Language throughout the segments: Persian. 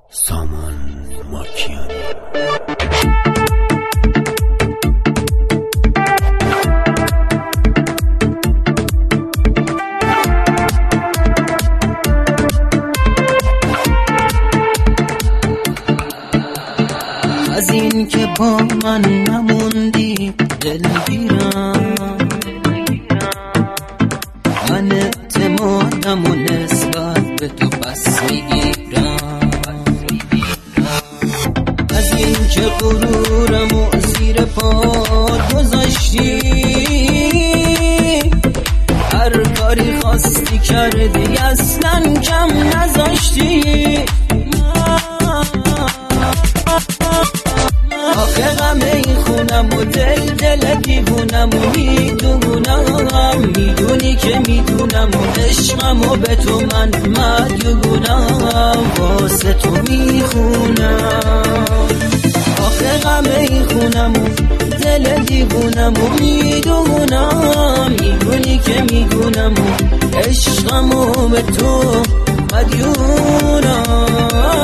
سامان ماکیانی. از این که با من نموندی دلگیرم، من اعتمادم و نسبت به تو بس میگیرم. از این که غرورم و زیر پا گذاشتی، هر کاری خواستی کردی اصلا کم نذاشتی. آخه غم این خونم و دل دیوونم و میدونی که میدونم و عشقم و به تو من مدیونم، واسه تو میخونم. آخه غم این خونم و دل دیوونم و میدونی که میدونم و عشقم و به تو مدیونم.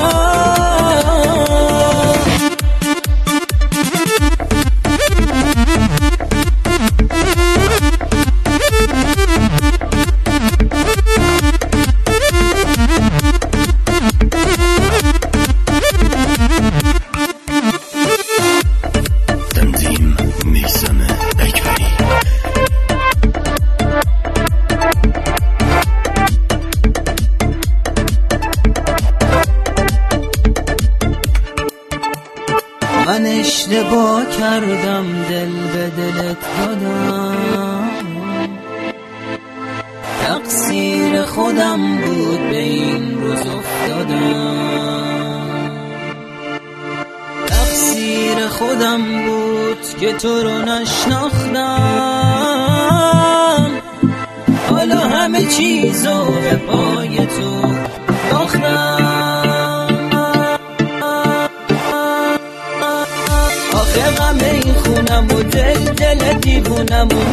من اشتباه کردم، دل به دلت دادم، تقصیر خودم بود به این روز افتادم. تقصیر خودم بود که تو رو نشناختم، حالا همه چیزو به پای تو باختم. آخه غم این خونم و دل دیوونم و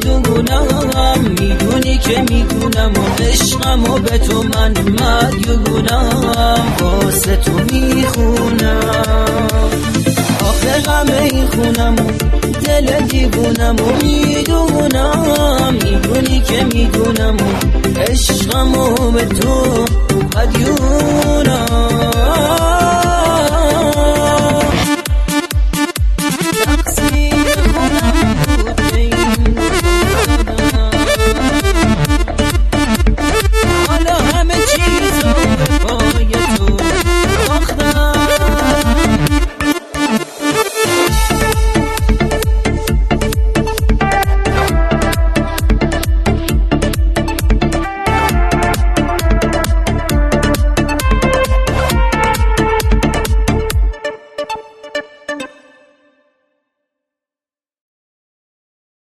میدونی که میدونم و عشقم و به تو من مدیونم، واسه تو میخونم. آخه غم این خونم و دل دیوونم و میدونی که میدونم و عشقم و به تو مدیونم.